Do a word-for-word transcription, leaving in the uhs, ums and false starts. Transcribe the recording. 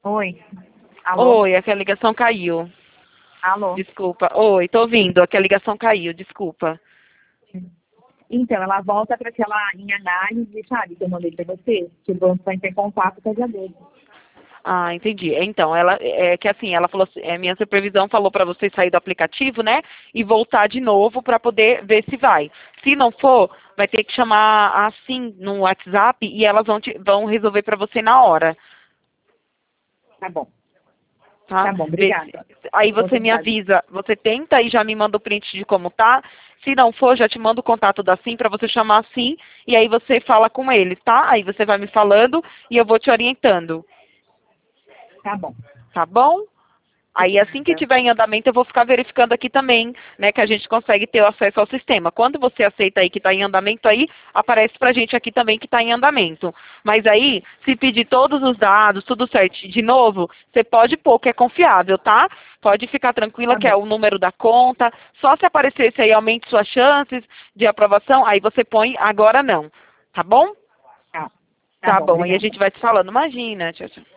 Oi. Alô? Oi, aqui a ligação caiu. Alô? Desculpa. Oi, tô ouvindo. Aqui a ligação caiu, desculpa. Então, ela volta para aquela em análise, sabe, que eu mandei para você, que o banco vai ter contato com a dia dele. Ah, entendi. Então, ela é que assim, ela falou, assim, é, minha supervisão falou para você sair do aplicativo, né? E voltar de novo para poder ver se vai. Se não for, vai ter que chamar assim no WhatsApp e elas vão, te, vão resolver para você na hora, Tá bom. tá? Tá bom, Vê se- obrigada. aí Vou você me tentar. avisa, você tenta e já me manda o print de como tá. Se não for, já te mando o contato da Sim para você chamar a Sim e aí você fala com eles, tá? Aí você vai me falando e eu vou te orientando, Tá bom. tá bom? Aí assim que Obrigada. tiver em andamento, eu vou ficar verificando aqui também, né, que a gente consegue ter o acesso ao sistema. Quando você aceita aí que está em andamento aí, aparece pra gente aqui também que está em andamento. Mas aí, se pedir todos os dados, tudo certo, de novo, você pode pôr que é confiável, tá? Pode ficar tranquila Tá que é bom. o número da conta. Só se aparecesse aí aumente suas chances de aprovação, aí você põe agora não. Tá bom? Tá. Tá Tá bom, bom, aí a obrigada. gente vai se falando. Imagina, tchau, tchau.